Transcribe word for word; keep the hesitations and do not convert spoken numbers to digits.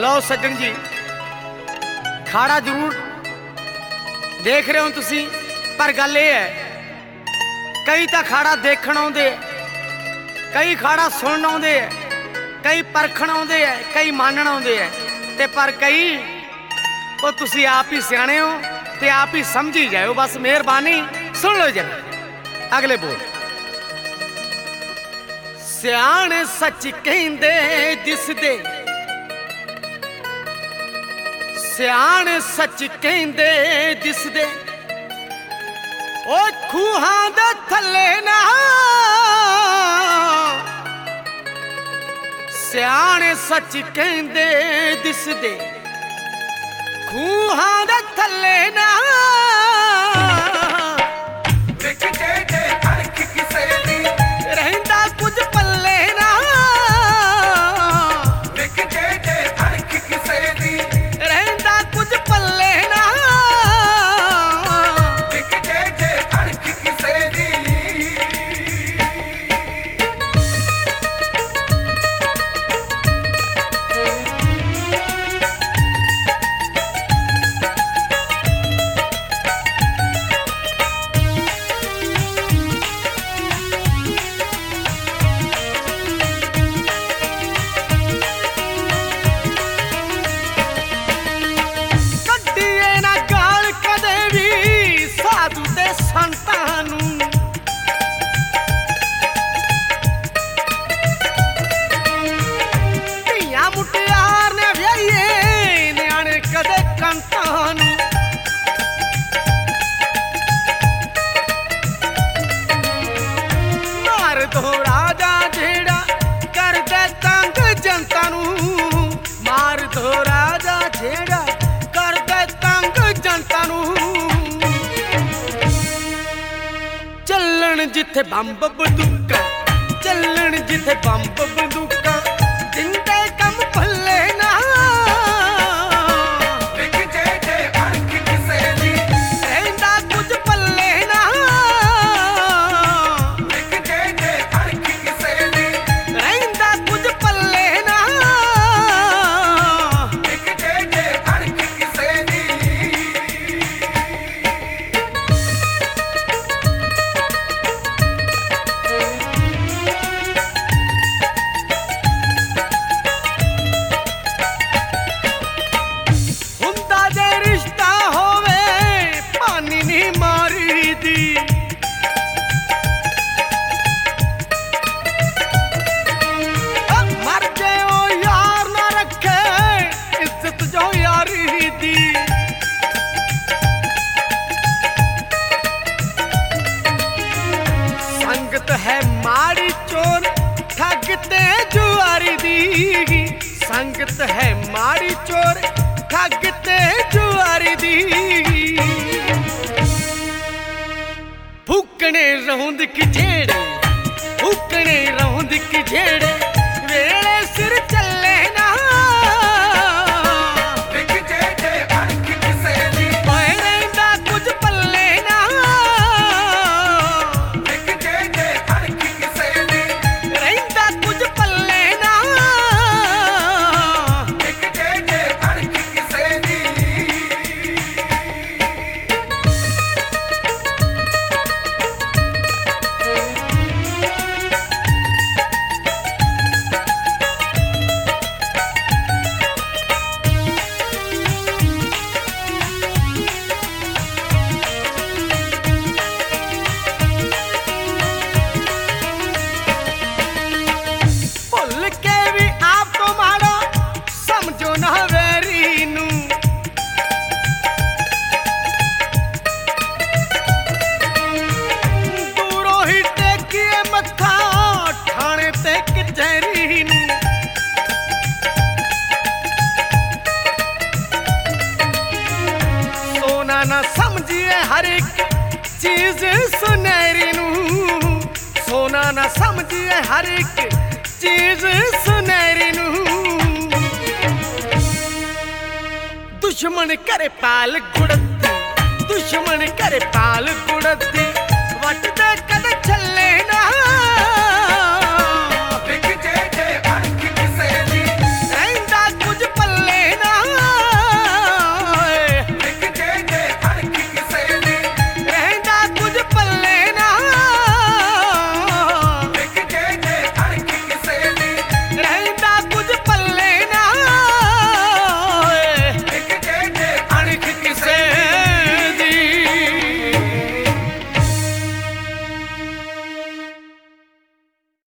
लो सज्जन जी, खाड़ा जरूर देख रहे हो तुसी, पर गल ये है कई तो खाड़ा देखण आउंदे, कई खाड़ा सुनन आउंदे, कई परखण आउंदे, कई मानण आउंदे, ते पर कई वो तुसी आप ही सियाणे हो ते आप ही समझी जाओ। बस मेहरबानी सुन लो जरा अगले बोल। सियाणे सच कहंदे जिसदे, सियाणे सच कहंदे जिसदे ओ खूहां दे थल्ले ना, सियाणे सच कहंदे दिसदे खूहां दे थल्ले ना, विक जे जे अरख किसे दी रहिंदा कुछ पल्ले ना, विक जे जे अरख किसे दी रहिंदा कुछ पल्ले ना, विक जे जे अरख किसे दी। जिथे बंब बंदूका चलन, जिथे बंब बंदूका जिंदे कम भले ना, विक जे जे अरख किसे दी रहिंदा कुछ पल्ले ना, विक जे जे अरख किसे दी रहिंदा कुछ पल्ले ना, विक जे जे अरख किसे दी। संगत है माड़ी चोर ठगते जुआरी दी, संगत है माड़ी चोर ठगते जुआरी दी, फूकने रौंद की झेड़े, फूकने रौंद की झेड़े वेले सिर चले ना, विक जे जे अरख किसे दी रहिंदा कुछ पल्ले ना, विक जे जे अरख किसे दी रहिंदा कुछ पल्ले ना, विक जे जे अरख किसे दी। भुल के भी आप तो मारो समझो ना वेरी नू, दूरों ही टेकिए मत्था ठाणे ते कचहरी नू, सोना ना समझिए हर एक चीज सुनहरी नू, सोना ना समझिए हर एक चीज सुनहरी नू, दुश्मन करे पाल गुड़ती, दुश्मन करे पाल गुड़ती, वट दे